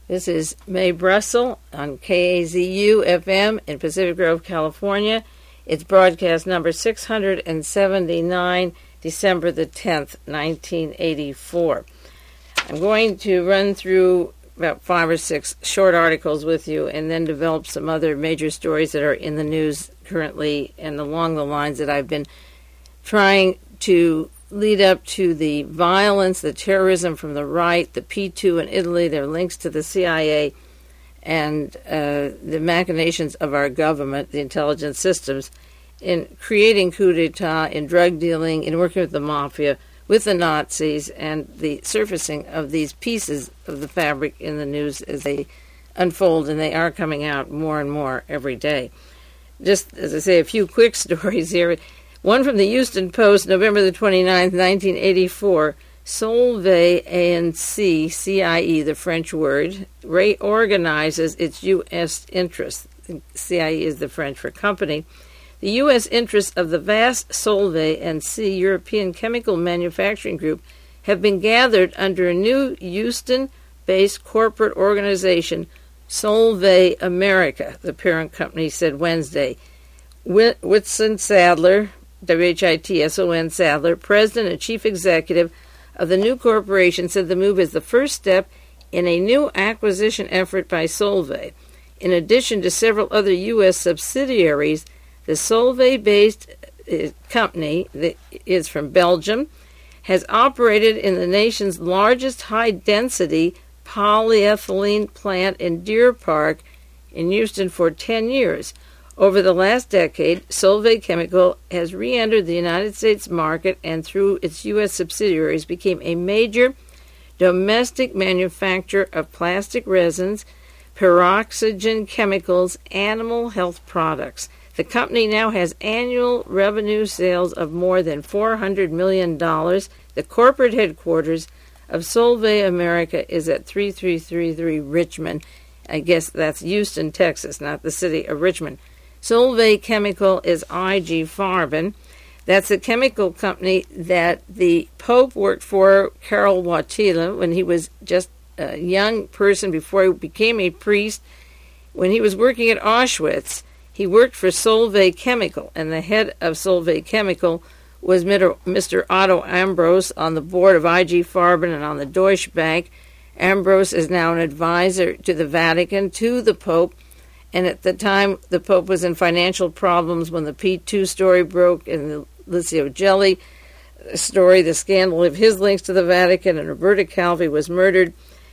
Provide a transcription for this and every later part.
This is Mae Brussel on KAZU-FM in Pacific Grove, California. It's broadcast number 679, December the 10th, 1984. I'm going to run through about 5 or 6 short articles with you and then develop some other major stories that are in the news currently and along the lines that I've been trying to lead up to the violence, the terrorism from the right, the P2 in Italy, their links to the CIA, and the machinations of our government, the intelligence systems, in creating coup d'etat, in drug dealing, in working with the mafia, with the Nazis, and the surfacing of these pieces of the fabric in the news as they unfold, and they are coming out more and more every day. Just, as I say, a few quick stories here. One from the Houston Post, November the 29th, 1984, Solvay ANC, CIE, the French word, reorganizes its U.S. interests. CIE is the French for company. The U.S. interests of the vast Solvay ANC European chemical manufacturing group have been gathered under a new Houston-based corporate organization, Solvay America, the parent company said Wednesday. Whitson Sadler, WHITSON Sadler, president and chief executive of the new corporation, said the move is the first step in a new acquisition effort by Solvay. In addition to several other U.S. subsidiaries, the Solvay-based company, that is from Belgium, has operated in the nation's largest high-density polyethylene plant in Deer Park in Houston for 10 years. Over the last decade, Solvay Chemical has re-entered the United States market and through its U.S. subsidiaries became a major domestic manufacturer of plastic resins, peroxygen chemicals, animal health products. The company now has annual revenue sales of more than $400 million. The corporate headquarters of Solvay America is at 3333 Richmond. I guess that's Houston, Texas, not the city of Richmond. Solvay Chemical is IG Farben. That's a chemical company that the Pope worked for, Karol Wojtyla, when he was just a young person before he became a priest. When he was working at Auschwitz, he worked for Solvay Chemical, and the head of Solvay Chemical was Mr. Otto Ambros on the board of IG Farben and on the Deutsche Bank. Ambros is now an advisor to the Vatican, to the Pope, and at the time, the Pope was in financial problems when the P2 story broke and the Licio Gelli story, the scandal of his links to the Vatican, and Roberta Calvi was murdered.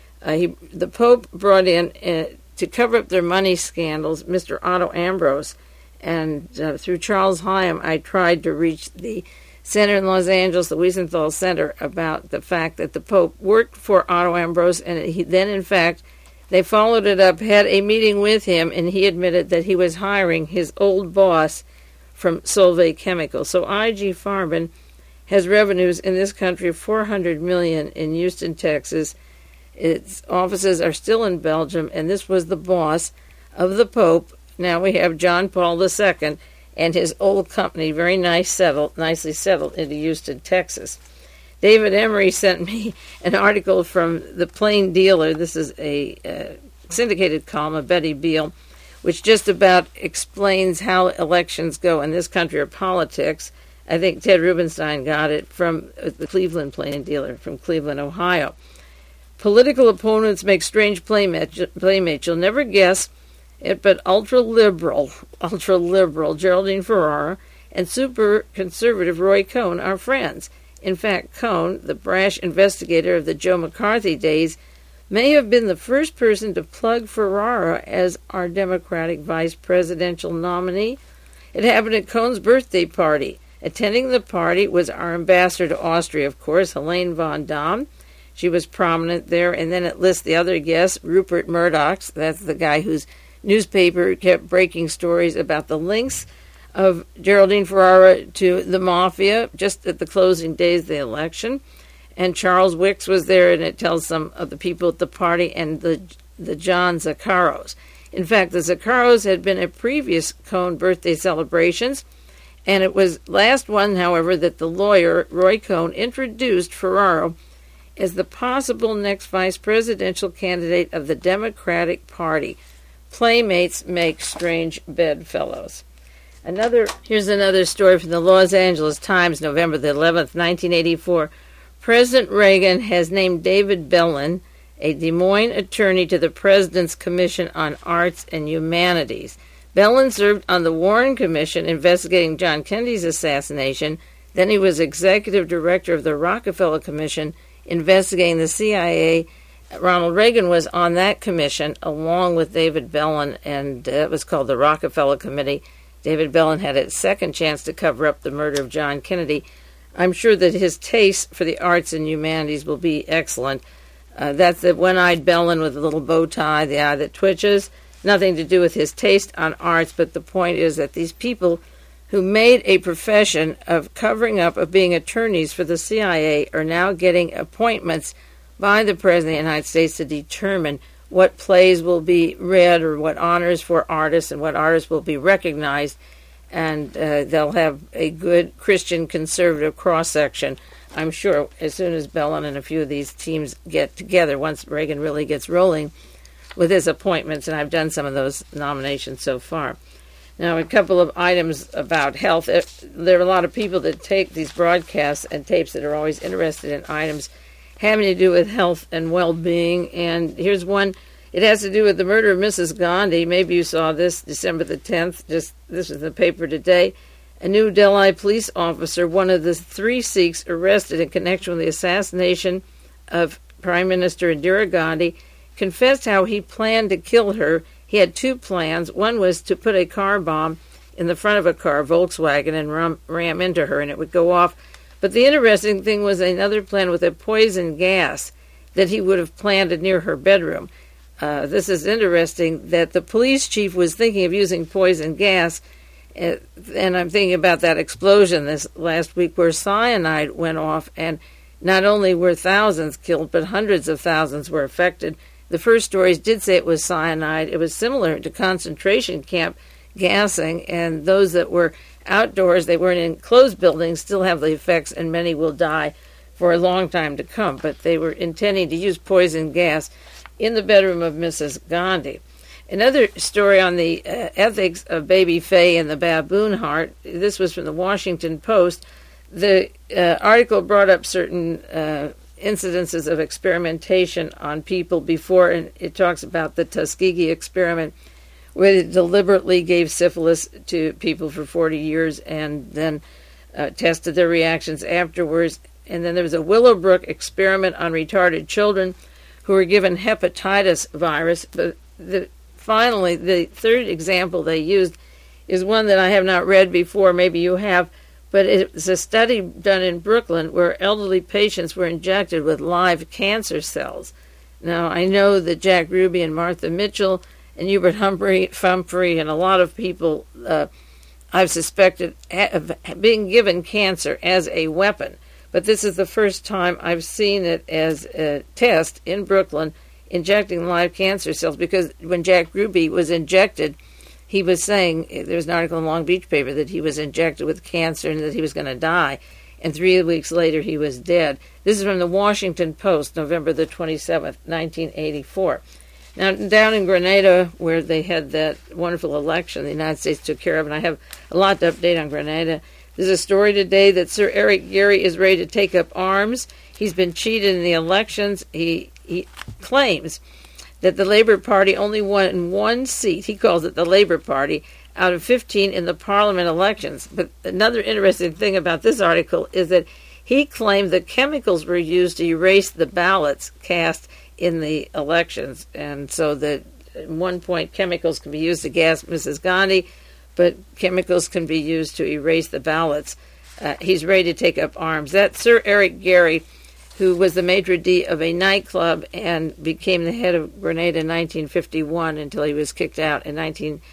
The Pope brought in, to cover up their money scandals, Mr. Otto Ambros. And through Charles Hyam, I tried to reach the center in Los Angeles, the Wiesenthal Center, about the fact that the Pope worked for Otto Ambros, and he then, in fact, they followed it up, had a meeting with him, and he admitted that he was hiring his old boss from Solvay Chemical. So IG Farben has revenues in this country of $400 million in Houston, Texas. Its offices are still in Belgium, and this was the boss of the Pope. Now we have John Paul II and his old company, very nicely settled into Houston, Texas. David Emery sent me an article from The Plain Dealer. This is a syndicated column of Betty Beal, which just about explains how elections go in this country or politics. I think Ted Rubenstein got it from the Cleveland Plain Dealer from Cleveland, Ohio. Political opponents make strange playmates. You'll never guess it, but ultra-liberal Geraldine Ferrara and super conservative Roy Cohn are friends. In fact, Cohn, the brash investigator of the Joe McCarthy days, may have been the first person to plug Ferrara as our Democratic vice presidential nominee. It happened at Cohn's birthday party. Attending the party was our ambassador to Austria, of course, Helene von Dahm. She was prominent there, and then it lists the other guests, Rupert Murdoch, that's the guy whose newspaper kept breaking stories about the links of Geraldine Ferrara to the mafia just at the closing days of the election. And Charles Wicks was there, and it tells some of the people at the party and the John Zaccaros. In fact, the Zaccaros had been at previous Cohn birthday celebrations, and it was last one, however, that the lawyer, Roy Cohn, introduced Ferrara as the possible next vice presidential candidate of the Democratic Party. Playmates make strange bedfellows. Here's another story from the Los Angeles Times, November the 11th, 1984. President Reagan has named David Belin, a Des Moines attorney, to the President's Commission on Arts and Humanities. Belin served on the Warren Commission investigating John Kennedy's assassination. Then he was executive director of the Rockefeller Commission investigating the CIA. Ronald Reagan was on that commission along with David Belin, and it was called the Rockefeller Committee. David Belin had a second chance to cover up the murder of John Kennedy. I'm sure that his taste for the arts and humanities will be excellent. That's the one-eyed Belin with a little bow tie, the eye that twitches. Nothing to do with his taste on arts, but the point is that these people who made a profession of covering up, of being attorneys for the CIA, are now getting appointments by the President of the United States to determine what plays will be read or what honors for artists and what artists will be recognized, and they'll have a good Christian conservative cross-section, I'm sure, as soon as Belin and a few of these teams get together, once Reagan really gets rolling with his appointments, and I've done some of those nominations so far. Now, a couple of items about health. There are a lot of people that take these broadcasts and tapes that are always interested in items having to do with health and well-being, and here's one. It has to do with the murder of Mrs. Gandhi. Maybe you saw this, December the 10th. This is in the paper today. A New Delhi police officer, one of the 3 Sikhs arrested in connection with the assassination of Prime Minister Indira Gandhi, confessed how he planned to kill her. He had 2 plans. One was to put a car bomb in the front of a car, Volkswagen, and ram into her, and it would go off. But the interesting thing was another plan with a poison gas that he would have planted near her bedroom. This is interesting that the police chief was thinking of using poison gas, and I'm thinking about that explosion this last week where cyanide went off, and not only were thousands killed, but hundreds of thousands were affected. The first stories did say it was cyanide. It was similar to concentration camp gassing, and those that were outdoors, they weren't in closed buildings, still have the effects, and many will die for a long time to come. But they were intending to use poison gas in the bedroom of Mrs. Gandhi. Another story on the ethics of Baby Faye and the baboon heart. This was from the Washington Post. The article brought up certain incidences of experimentation on people before, and it talks about the Tuskegee experiment, where it deliberately gave syphilis to people for 40 years and then tested their reactions afterwards. And then there was a Willowbrook experiment on retarded children who were given hepatitis virus. But finally, the third example they used is one that I have not read before. Maybe you have. But it's a study done in Brooklyn where elderly patients were injected with live cancer cells. Now, I know that Jack Ruby and Martha Mitchell and Hubert Humphrey and a lot of people I've suspected of being given cancer as a weapon. But this is the first time I've seen it as a test in Brooklyn, injecting live cancer cells, because when Jack Ruby was injected, he was saying, there was an article in Long Beach paper, that he was injected with cancer and that he was going to die. And 3 weeks later, he was dead. This is from the Washington Post, November the 27th, 1984. Now, down in Grenada, where they had that wonderful election the United States took care of, and I have a lot to update on Grenada, there's a story today that Sir Eric Gary is ready to take up arms. He's been cheated in the elections. He claims that the Labour Party only won 1 seat. He calls it the Labour Party, out of 15 in the Parliament elections. But another interesting thing about this article is that he claimed that chemicals were used to erase the ballots cast in the elections. And so that at one point chemicals can be used to gas Mrs. Gandhi, but chemicals can be used to erase the ballots. He's ready to take up arms. That's Sir Eric Gary, who was the maitre d' of a nightclub and became the head of Grenada in 1951 until he was kicked out in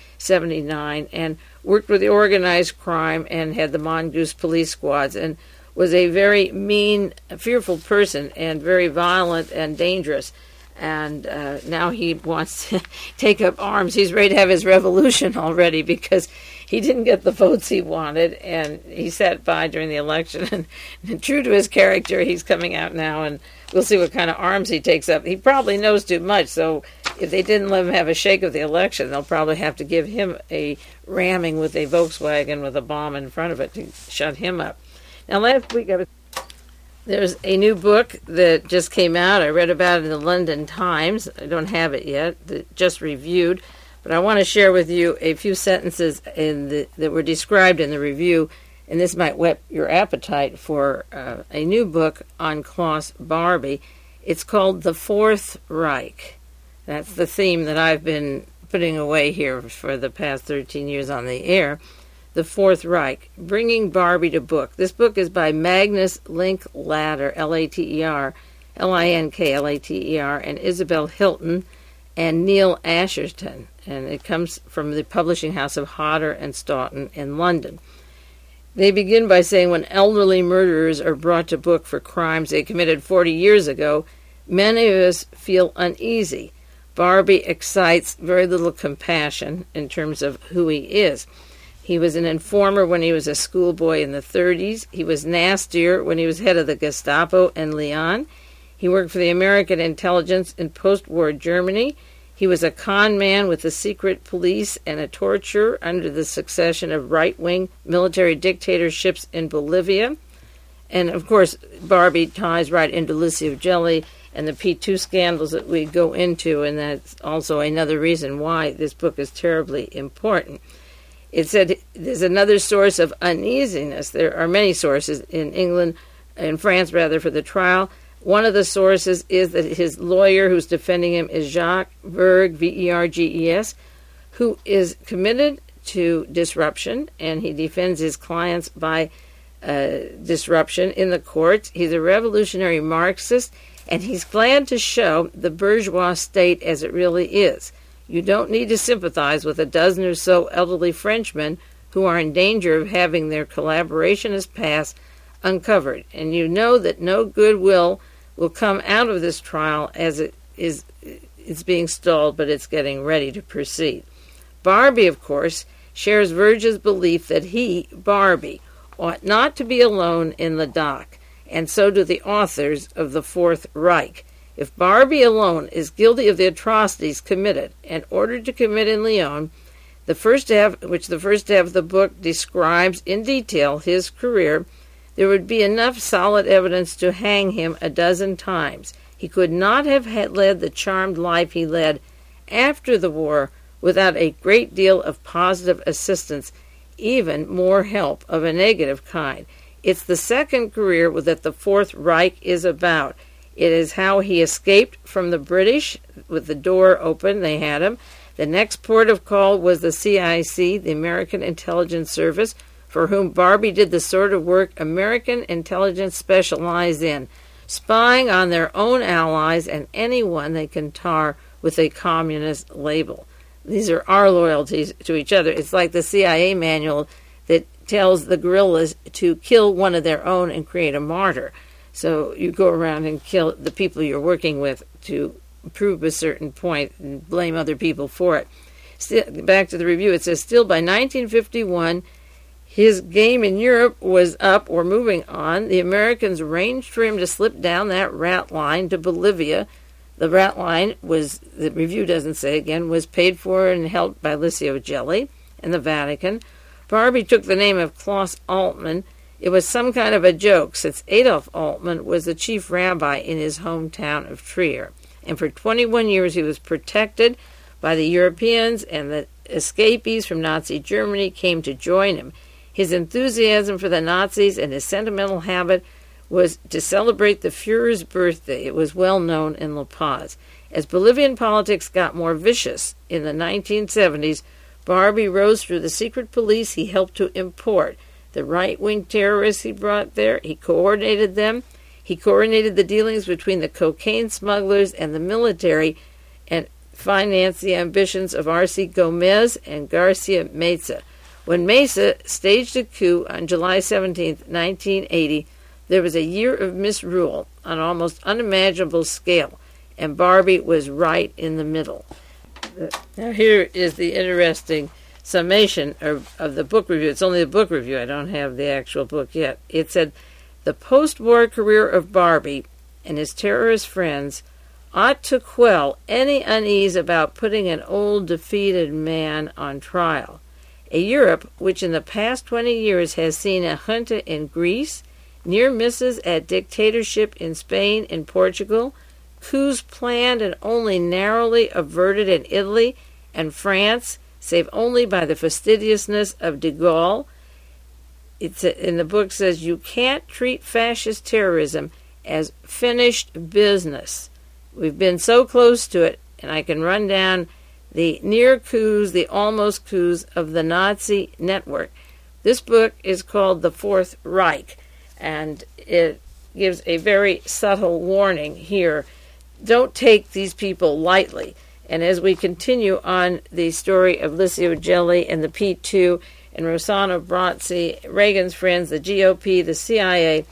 1979, and worked with the organized crime and had the Mongoose police squads, and was a very mean, fearful person and very violent and dangerous. And now he wants to take up arms. He's ready to have his revolution already because he didn't get the votes he wanted, and he sat by during the election. And true to his character, he's coming out now and we'll see what kind of arms he takes up. He probably knows too much, so if they didn't let him have a shake of the election, they'll probably have to give him a ramming with a Volkswagen with a bomb in front of it to shut him up. Now, last week there's a new book that just came out. I read about it in the London Times. I don't have it yet, just reviewed. But I want to share with you a few sentences that were described in the review, and this might whet your appetite for a new book on Klaus Barbie. It's called The Fourth Reich. That's the theme that I've been putting away here for the past 13 years on the air. The Fourth Reich, Bringing Barbie to Book. This book is by Magnus Linklater, L-A-T-E-R, L-I-N-K-L-A-T-E-R, and Isabel Hilton and Neil Asherton. And it comes from the publishing house of Hodder and Stoughton in London. They begin by saying when elderly murderers are brought to book for crimes they committed 40 years ago, many of us feel uneasy. Barbie excites very little compassion in terms of who he is. He was an informer when he was a schoolboy in the 30s. He was nastier when he was head of the Gestapo in Lyon. He worked for the American intelligence in post-war Germany. He was a con man with the secret police and a torturer under the succession of right-wing military dictatorships in Bolivia. And, of course, Barbie ties right into Lucio Gelli and the P2 scandals that we go into, and that's also another reason why this book is terribly important. It said there's another source of uneasiness. There are many sources in France, for the trial. One of the sources is that his lawyer who's defending him is Jacques Verges, V-E-R-G-E-S, who is committed to disruption, and he defends his clients by disruption in the courts. He's a revolutionary Marxist, and he's glad to show the bourgeois state as it really is. You don't need to sympathize with a dozen or so elderly Frenchmen who are in danger of having their collaborationist past uncovered. And you know that no goodwill will come out of this trial as it's being stalled, but it's getting ready to proceed. Barbie, of course, shares Verges' belief that he, Barbie, ought not to be alone in the dock, and so do the authors of The Fourth Reich. If Barbie alone is guilty of the atrocities committed and ordered to commit in Lyon, the first half of the book describes in detail his career, there would be enough solid evidence to hang him a dozen times. He could not have led the charmed life he led after the war without a great deal of positive assistance, even more help of a negative kind. It's the second career that the Fourth Reich is about. It is how he escaped from the British with the door open. They had him. The next port of call was the CIC, the American Intelligence Service, for whom Barbie did the sort of work American intelligence specialized in, spying on their own allies and anyone they can tar with a communist label. These are our loyalties to each other. It's like the CIA manual that tells the guerrillas to kill one of their own and create a martyr. So you go around and kill the people you're working with to prove a certain point and blame other people for it. Still, back to the review, it says, still by 1951, his game in Europe was up or moving on. The Americans arranged for him to slip down that rat line to Bolivia. The rat line was, the review doesn't say again, was paid for and helped by Lucio Gelli and the Vatican. Barbie took the name of Klaus Altmann. It was some kind of a joke, since Adolf Altmann was the chief rabbi in his hometown of Trier. And for 21 years he was protected by the Europeans, and the escapees from Nazi Germany came to join him. His enthusiasm for the Nazis and his sentimental habit was to celebrate the Führer's birthday. It was well known in La Paz. As Bolivian politics got more vicious in the 1970s, Barbie rose through the secret police he helped to import. The right-wing terrorists he brought there, he coordinated them. He coordinated the dealings between the cocaine smugglers and the military and financed the ambitions of R.C. Gomez and Garcia Meza. When Meza staged a coup on July 17, 1980, there was a year of misrule on an almost unimaginable scale, and Barbie was right in the middle. Now here is the interesting summation of the book review. It's only a book review. I don't have the actual book yet. It said, the post-war career of Barbie and his terrorist friends ought to quell any unease about putting an old defeated man on trial. A Europe which in the past 20 years has seen a junta in Greece, near misses at dictatorship in Spain and Portugal, coups planned and only narrowly averted in Italy and France, save only by the fastidiousness of de Gaulle. It's in the book says you can't treat fascist terrorism as finished business. We've been so close to it, and I can run down the near coups, the almost coups of the Nazi network. This book is called The Fourth Reich, and it gives a very subtle warning here. Don't take these people lightly. And as we continue on the story of Licio Gelli and the P2 and Rossano Brazzi, Reagan's friends, the GOP, the CIA,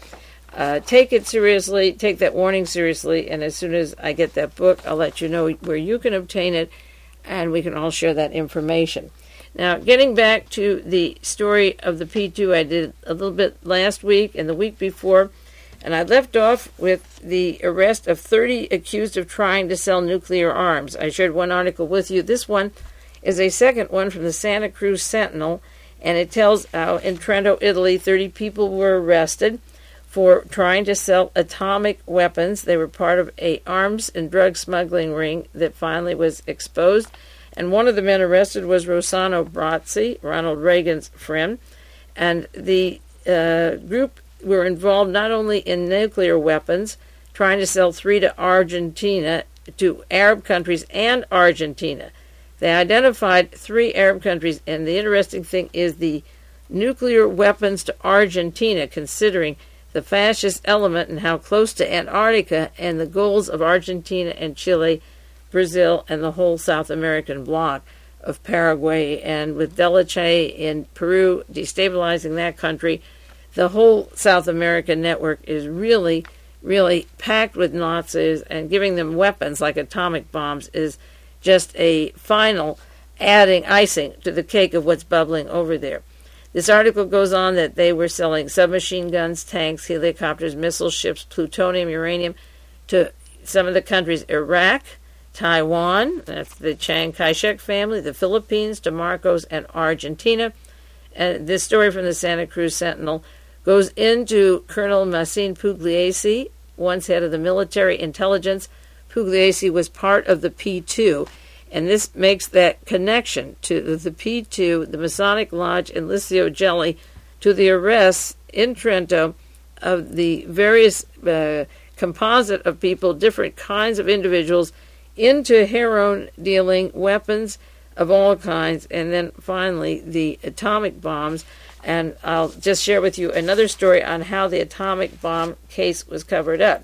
take it seriously, take that warning seriously, and as soon as I get that book, I'll let you know where you can obtain it, and we can all share that information. Now, getting back to the story of the P2, I did a little bit last week and the week before, and I left off with the arrest of 30 accused of trying to sell nuclear arms. I shared one article with you. This one is a second one from the Santa Cruz Sentinel, and it tells how in Trento, Italy, 30 people were arrested for trying to sell atomic weapons. They were part of an arms and drug smuggling ring that finally was exposed. And one of the men arrested was Rossano Brazzi, Ronald Reagan's friend. And the group were involved not only in nuclear weapons, trying to sell 3 to Argentina, to Arab countries and Argentina. They identified 3 Arab countries, and the interesting thing is the nuclear weapons to Argentina, considering the fascist element and how close to Antarctica and the goals of Argentina and Chile, Brazil, and the whole South American bloc of Paraguay, and with Delache in Peru destabilizing that country, the whole South American network is really, really packed with Nazis, and giving them weapons like atomic bombs is just a final adding icing to the cake of what's bubbling over there. This article goes on that they were selling submachine guns, tanks, helicopters, missile ships, plutonium, uranium to some of the countries: Iraq, Taiwan, that's the Chiang Kai-shek family, the Philippines, to Marcos, and Argentina. And this story from the Santa Cruz Sentinel goes into Colonel Massine Pugliese, once head of the military intelligence. Pugliese was part of the P2, and this makes that connection to the P2, the Masonic Lodge, and Licio Gelli, to the arrests in Trento of the various composite of people, different kinds of individuals, into heroin dealing, weapons of all kinds, and then finally the atomic bombs. And I'll just share with you another story on how the atomic bomb case was covered up.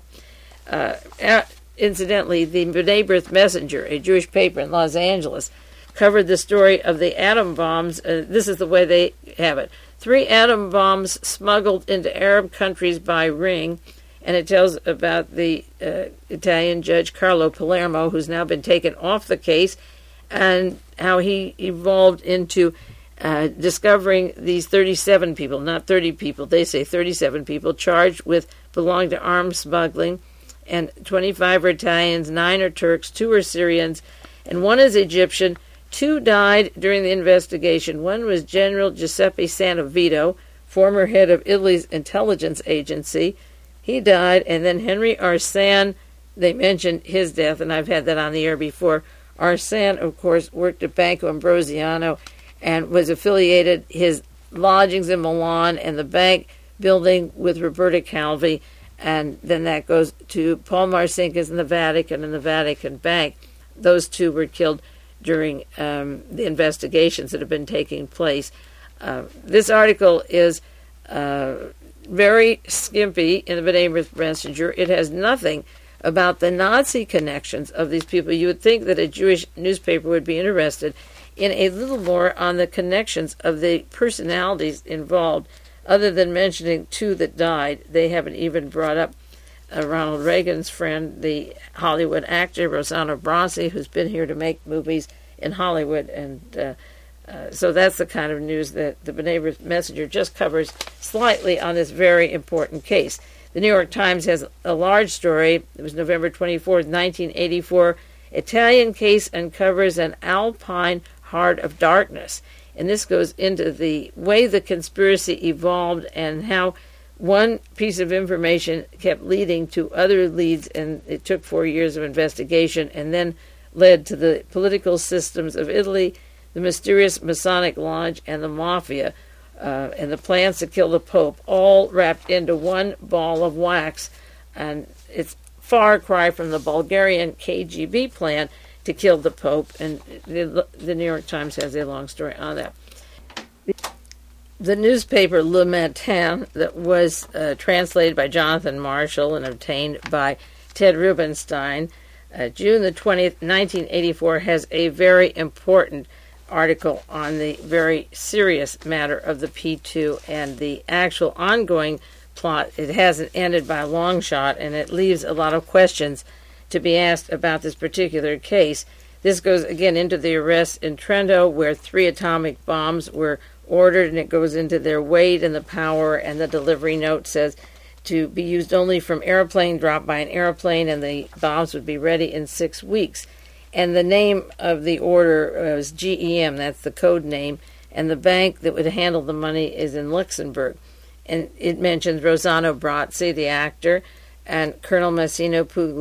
Incidentally, the B'nai B'rith Messenger, a Jewish paper in Los Angeles, covered the story of the atom bombs. This is the way they have it. 3 atom bombs smuggled into Arab countries by ring, and it tells about the Italian judge Carlo Palermo, who's now been taken off the case, and how he evolved into discovering these 37 people, not 30 people, they say 37 people, charged with belonging to arms smuggling, and 25 are Italians, 9 are Turks, 2 are Syrians, and 1 is Egyptian. 2 died during the investigation. One was General Giuseppe Santovito, former head of Italy's intelligence agency. He died, and then Henry Arsane, they mentioned his death, and I've had that on the air before. Arsane, of course, worked at Banco Ambrosiano and was affiliated, his lodgings in Milan and the bank building with Roberta Calvi, and then that goes to Paul Marcinkus in the Vatican and the Vatican Bank. Those 2 were killed during the investigations that have been taking place. This article is very skimpy in the B'nai B'rith Messenger. It has nothing about the Nazi connections of these people. You would think that a Jewish newspaper would be interested in a little more on the connections of the personalities involved. Other than mentioning 2 that died, they haven't even brought up Ronald Reagan's friend, the Hollywood actor Rossano Brazzi, who's been here to make movies in Hollywood. And so that's the kind of news that the B'nai B'rith Messenger just covers slightly on this very important case. The New York Times has a large story. It was November 24th, 1984. Italian case uncovers an Alpine heart of darkness. And this goes into the way the conspiracy evolved and how one piece of information kept leading to other leads, and it took 4 years of investigation and then led to the political systems of Italy, the mysterious Masonic Lodge, and the Mafia, and the plans to kill the Pope, all wrapped into one ball of wax. And it's far cry from the Bulgarian KGB plan to kill the Pope, and the New York Times has a long story on that. The newspaper Le Matin, that was translated by Jonathan Marshall and obtained by Ted Rubenstein, June the 20th, 1984, has a very important article on the very serious matter of the P2 and the actual ongoing plot. It hasn't ended by a long shot, and it leaves a lot of questions to be asked about this particular case. This goes again into the arrest in Trento, where 3 atomic bombs were ordered, and it goes into their weight and the power, and the delivery note says to be used only from airplane, dropped by an airplane, and the bombs would be ready in 6 weeks. And the name of the order was GEM, that's the code name, and the bank that would handle the money is in Luxembourg. And it mentions Rossano Brazzi, the actor, and Colonel Massimo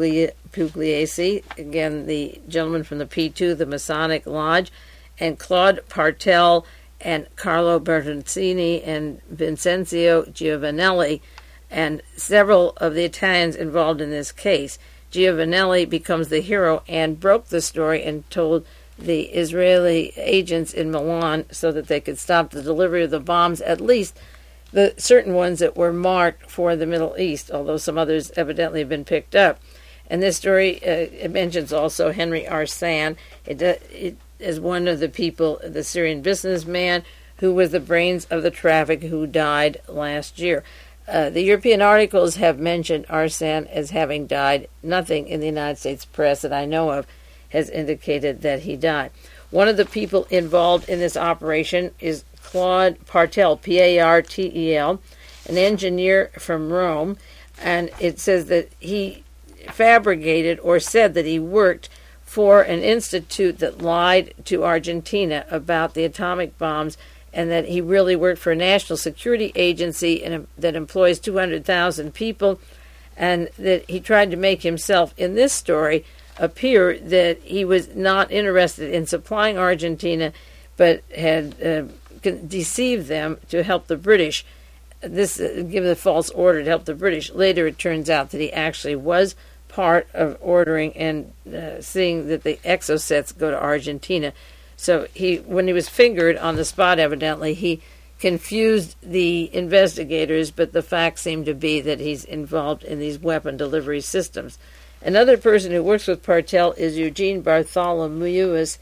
Pugliese, again the gentleman from the P2, the Masonic Lodge, and Claude Partel, and Carlo Bertoncini, and Vincenzo Giovanelli, and several of the Italians involved in this case. Giovanelli becomes the hero and broke the story and told the Israeli agents in Milan so that they could stop the delivery of the bombs, at least the certain ones that were marked for the Middle East, although some others evidently have been picked up. And this story, it mentions also Henry Arsan. It is one of the people, the Syrian businessman who was the brains of the traffic, who died last year. The European articles have mentioned Arsan as having died. Nothing in the United States press that I know of has indicated that he died. One of the people involved in this operation is Claude Partel, Partel, an engineer from Rome, and it says that he fabricated or said that he worked for an institute that lied to Argentina about the atomic bombs, and that he really worked for a national security agency that employs 200,000 people, and that he tried to make himself, in this story, appear that he was not interested in supplying Argentina, but had deceived them to help the British. This give the false order to help the British. Later it turns out that he actually was part of ordering and seeing that the exocets go to Argentina. So when he was fingered on the spot, evidently, he confused the investigators, but the facts seem to be that he's involved in these weapon delivery systems. Another person who works with Partel is Eugene Bartholomeus,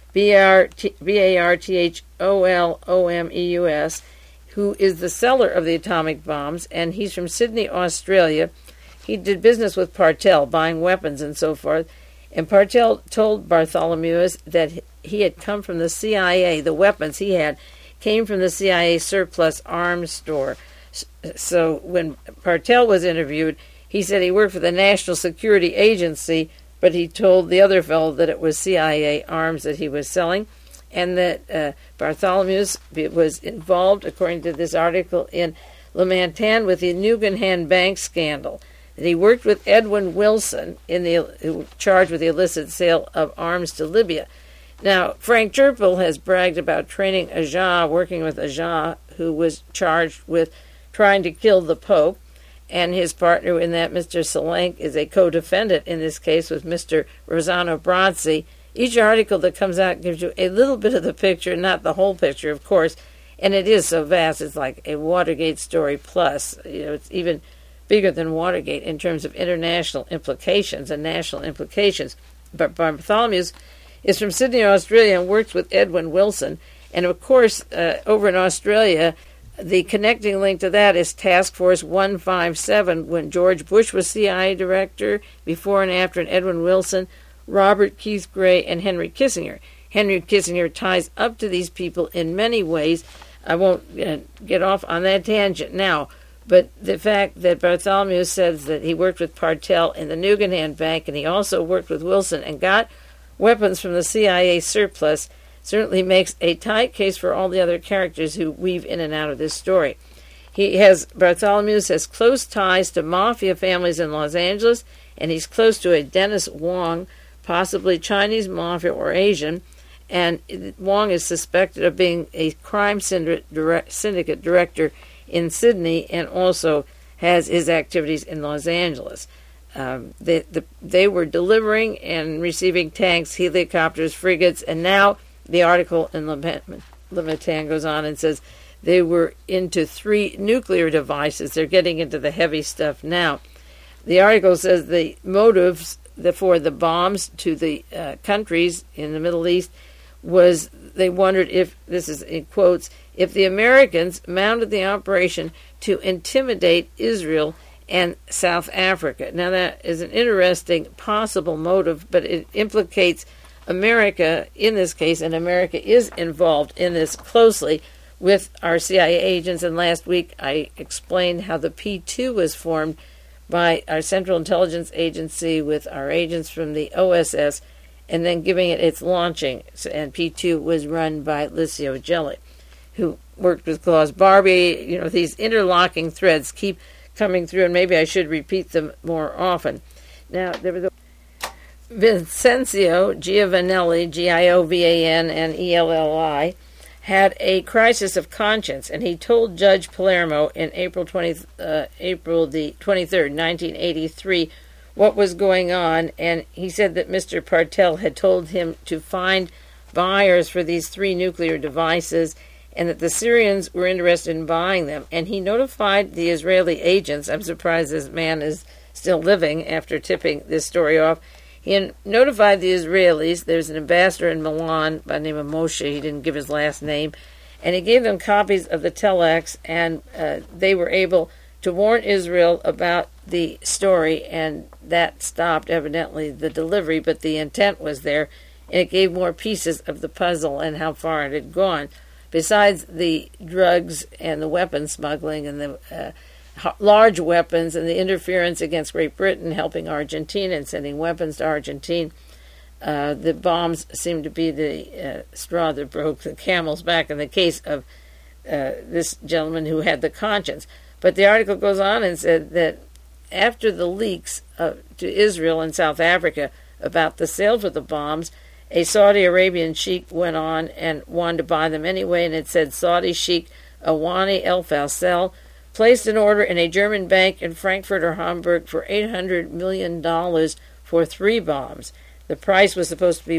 Bartholomeusz, who is the seller of the atomic bombs, and he's from Sydney, Australia. He did business with Partel, buying weapons and so forth, and Partel told Bartholomeus that he had come from the CIA. The weapons he had came from the CIA surplus arms store. So when Partel was interviewed, he said he worked for the National Security Agency, but he told the other fellow that it was CIA arms that he was selling, and that Bartholomeus was involved, according to this article in Le Matin, with the Nugan Bank scandal. That he worked with Edwin Wilson, who charged with the illicit sale of arms to Libya. Now, Frank Cherpel has bragged about training Agha, working with Agha, who was charged with trying to kill the Pope, and his partner in that, Mr. Salenk, is a co-defendant in this case with Mr. Rossano Brazzi. Each article that comes out gives you a little bit of the picture, not the whole picture, of course, and it is so vast. It's like a Watergate story plus. It's even bigger than Watergate in terms of international implications and national implications. But Bartholomew is from Sydney, Australia, and works with Edwin Wilson. And, of course, over in Australia, the connecting link to that is Task Force 157, when George Bush was CIA director, before and after, and Edwin Wilson, Robert Keith Gray, and Henry Kissinger. Henry Kissinger ties up to these people in many ways. I won't get off on that tangent now, But the fact that Bartholomew says that he worked with Partel in the Nugenhan Bank, and he also worked with Wilson and got weapons from the CIA surplus, certainly makes a tight case for all the other characters who weave in and out of this story. Bartholomew has close ties to mafia families in Los Angeles, and he's close to a Dennis Wong, possibly Chinese mafia or Asian, and Wong is suspected of being a crime syndicate director in Sydney, and also has his activities in Los Angeles. They were delivering and receiving tanks, helicopters, frigates, and now the article in Leviathan goes on and says they were into 3 nuclear devices. They're getting into the heavy stuff now. The article says the motives for the bombs to the countries in the Middle East was they wondered if, this is in quotes, if the Americans mounted the operation to intimidate Israel and South Africa. Now that is an interesting possible motive, but it implicates America in this case, and America is involved in this closely with our CIA agents. And last week I explained how the P2 was formed by our Central Intelligence Agency with our agents from the OSS, and then giving it its launching. And P2 was run by Licio Gelli, who worked with Klaus Barbie. You know, these interlocking threads keep coming through, and maybe I should repeat them more often. Now, there was Vincenzo Giovanelli, Giovanelli, had a crisis of conscience, and he told Judge Palermo in April the 23rd, 1983, what was going on, and he said that Mr. Partel had told him to find buyers for these 3 nuclear devices, and that the Syrians were interested in buying them. And he notified the Israeli agents. I'm surprised this man is still living after tipping this story off. He notified the Israelis. There's an ambassador in Milan by the name of Moshe. He didn't give his last name. And he gave them copies of the telex, and they were able to warn Israel about the story, and that stopped, evidently, the delivery, but the intent was there, and it gave more pieces of the puzzle and how far it had gone. Besides the drugs and the weapon smuggling and the large weapons and the interference against Great Britain, helping Argentina and sending weapons to Argentina, the bombs seemed to be the straw that broke the camel's back in the case of this gentleman who had the conscience. But the article goes on and said that after the leaks to Israel and South Africa about the sales of the bombs, a Saudi Arabian sheikh went on and wanted to buy them anyway, and it said Saudi Sheikh Awani El Faisal placed an order in a German bank in Frankfurt or Hamburg for $800 million for 3 bombs. The price was supposed to be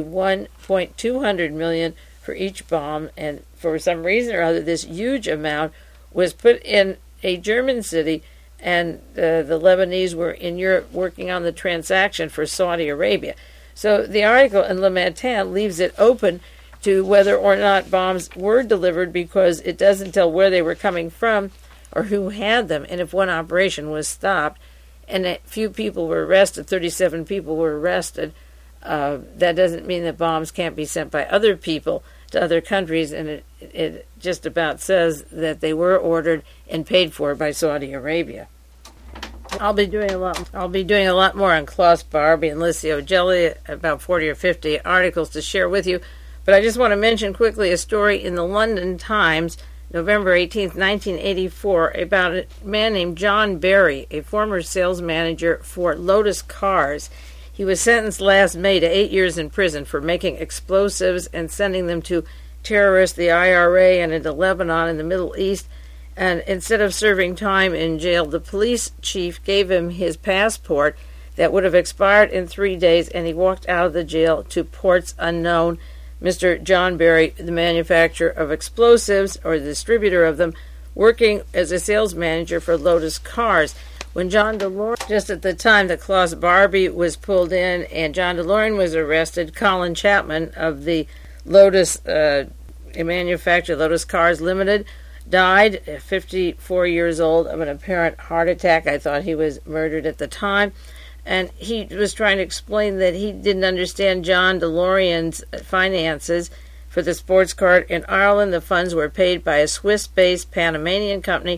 $1.2 million for each bomb, and for some reason or other, this huge amount was put in a German city, and the Lebanese were in Europe working on the transaction for Saudi Arabia. So the article in Le Matin leaves it open to whether or not bombs were delivered, because it doesn't tell where they were coming from or who had them, and if one operation was stopped and a few people were arrested, 37 people were arrested, that doesn't mean that bombs can't be sent by other people to other countries, and it just about says that they were ordered and paid for by Saudi Arabia. I'll be doing a lot more on Klaus Barbie and Licio Gelli, about 40 or 50 articles to share with you. But I just want to mention quickly a story in the London Times, November 18th, 1984, about a man named John Barry, a former sales manager for Lotus Cars. He was sentenced last May to 8 years in prison for making explosives and sending them to terrorists, the IRA, and into Lebanon and the Middle East. And instead of serving time in jail, the police chief gave him his passport that would have expired in 3 days, and he walked out of the jail to ports unknown. Mr. John Barry, the manufacturer of explosives, or the distributor of them, working as a sales manager for Lotus Cars. When John DeLorean, just at the time that Klaus Barbie was pulled in and John DeLorean was arrested, Colin Chapman of the Lotus manufacturer, Lotus Cars Limited, died at 54 years old of an apparent heart attack. I thought he was murdered at the time. And he was trying to explain that he didn't understand John DeLorean's finances for the sports car in Ireland. The funds were paid by a Swiss-based Panamanian company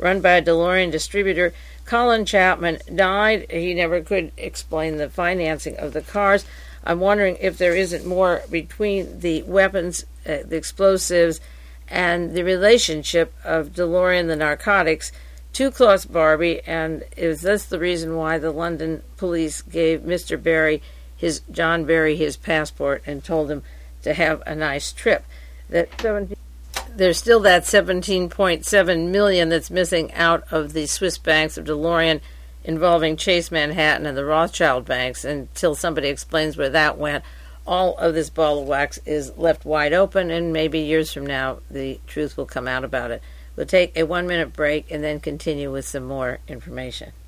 run by a DeLorean distributor. Colin Chapman died. He never could explain the financing of the cars. I'm wondering if there isn't more between the weapons, the explosives, and the relationship of DeLorean, the narcotics, to Klaus Barbie, and is this the reason why the London police gave Mr. Barry, John Barry, his passport and told him to have a nice trip? There's still that $17.7 million that's missing out of the Swiss banks of DeLorean involving Chase Manhattan and the Rothschild banks. Until somebody explains where that went, all of this ball of wax is left wide open, and maybe years from now the truth will come out about it. We'll take a 1-minute break and then continue with some more information.